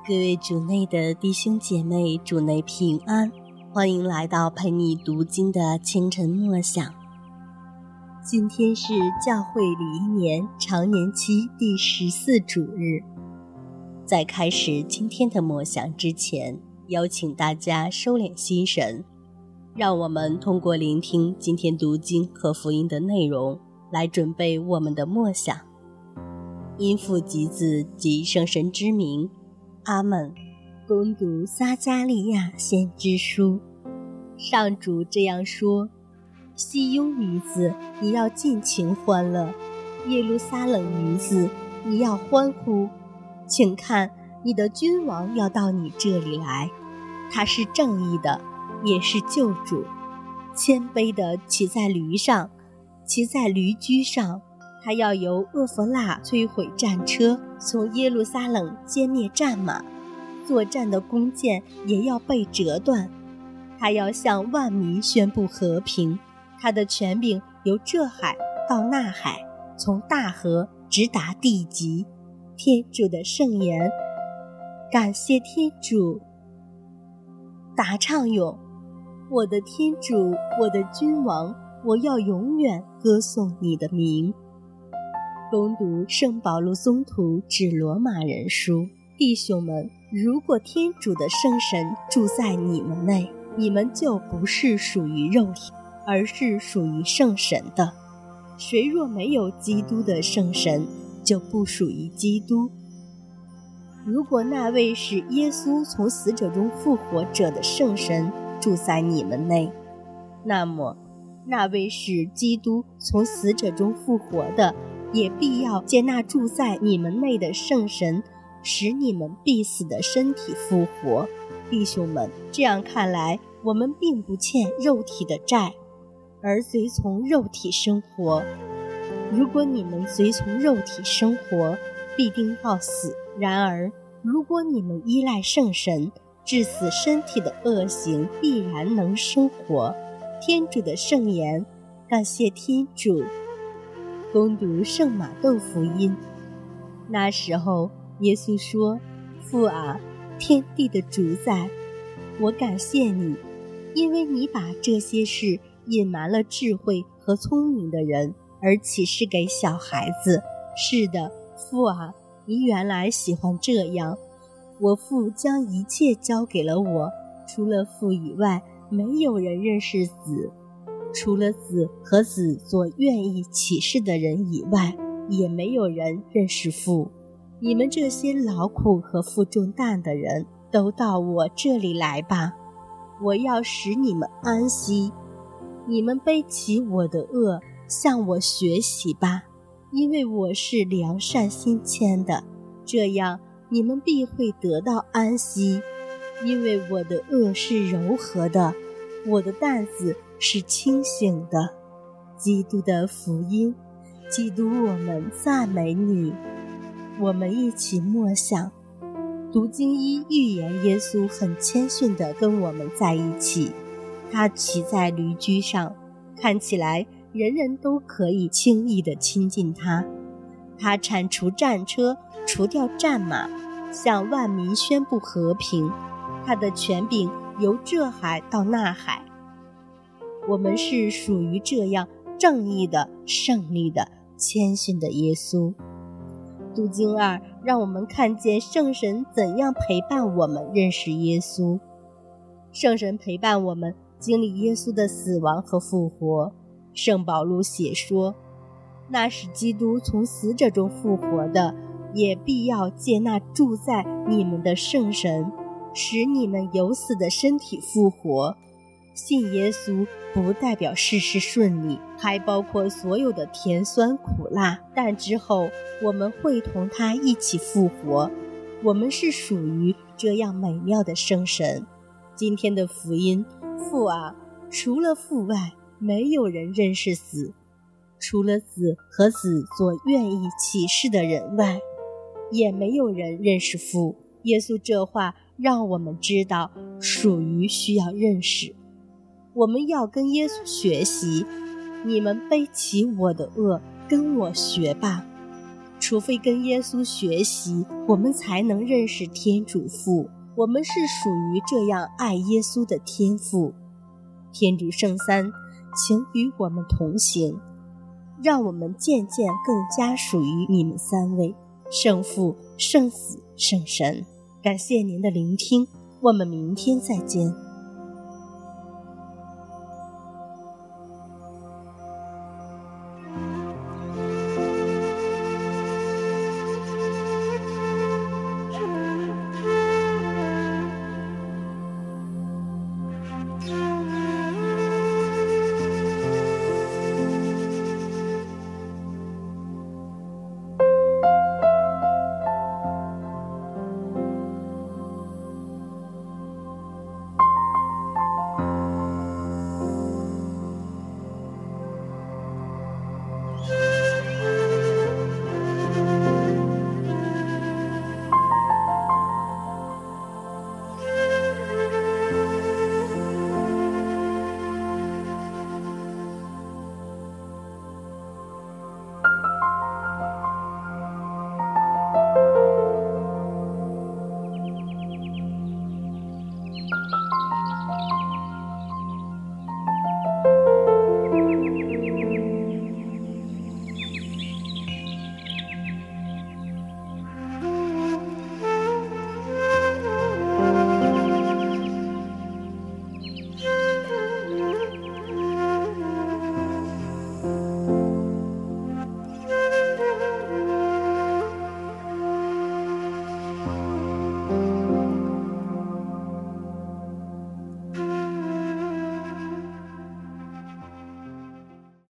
各位主内的弟兄姐妹，主内平安，欢迎来到陪你读经的清晨默想。今天是教会礼仪年常年期第14主日。在开始今天的默想之前，邀请大家收敛心神，让我们通过聆听今天读经和福音的内容，来准备我们的默想。因父及子及圣神之名，阿们。恭读撒迦利亚先知书。上主这样说：西雍女子，你要尽情欢乐；耶路撒冷女子，你要欢呼。请看，你的君王要到你这里来，他是正义的，也是救主，谦卑地骑在驴上，骑在驴驹上。他要由厄弗拉摧毁战车，从耶路撒冷歼灭战马，作战的弓箭也要被折断。他要向万民宣布和平，他的权柄由这海到那海，从大河直达地极。天主的圣言。感谢天主。答唱咏：我的天主，我的君王，我要永远歌颂你的名。恭读圣保禄宗徒致罗马人书。弟兄们，如果天主的圣神住在你们内，你们就不是属于肉体，而是属于圣神的。谁若没有基督的圣神，就不属于基督。如果那位使耶稣从死者中复活者的圣神住在你们内，那么那位使基督从死者中复活的，也必要接纳住在你们内的圣神，使你们必死的身体复活。弟兄们，这样看来，我们并不欠肉体的债，而随从肉体生活。如果你们随从肉体生活，必定要死。然而，如果你们依赖圣神，致死身体的恶行，必然能生活。天主的圣言。感谢天主。恭读圣马窦福音。那时候，耶稣说：父啊，天地的主宰，我感谢你，因为你把这些事隐瞒了智慧和聪明的人，而启示给小孩子。是的，父啊，你原来喜欢这样。我父将一切交给了我，除了父以外，没有人认识子，除了子和子所愿意启示的人以外，也没有人认识父。你们这些劳苦和负重担的人，都到我这里来吧，我要使你们安息。你们背起我的轭，向我学习吧，因为我是良善心谦的，这样你们必会得到安息。因为我的轭是柔和的，我的担子是清醒的。基督的福音。基督，我们赞美你。我们一起默想。读经一预言耶稣很谦逊地跟我们在一起，他骑在驴驹上，看起来人人都可以轻易地亲近他。他铲除战车，除掉战马，向万民宣布和平。他的权柄由这海到那海。我们是属于这样正义的、胜利的、谦逊的耶稣。读经二，让我们看见圣神怎样陪伴我们认识耶稣。圣神陪伴我们经历耶稣的死亡和复活。圣保禄写说：那使基督从死者中复活的，也必要接纳住在你们的圣神，使你们由死的身体复活。信耶稣不代表事事顺利，还包括所有的甜酸苦辣，但之后我们会同他一起复活。我们是属于这样美妙的圣神。今天的福音：父啊，除了父外，没有人认识子，除了子和子所愿意启示的人外，也没有人认识父。耶稣这话让我们知道，属于需要认识。我们要跟耶稣学习。你们背起我的轭，跟我学吧。 除非跟耶稣学习，我们才能认识天主父。我们是属于这样爱耶稣的天父。天主圣三，请与我们同行，让我们渐渐更加属于你们三位，圣父、圣子、圣神。感谢您的聆听，我们明天再见。